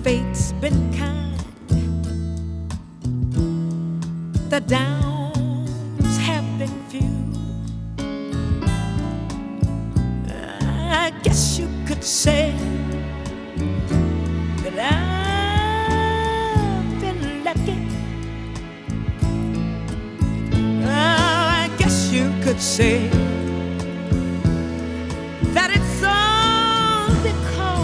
fate's been kind. The downs have been few. I guess you could say that I've been lucky. I guess you could say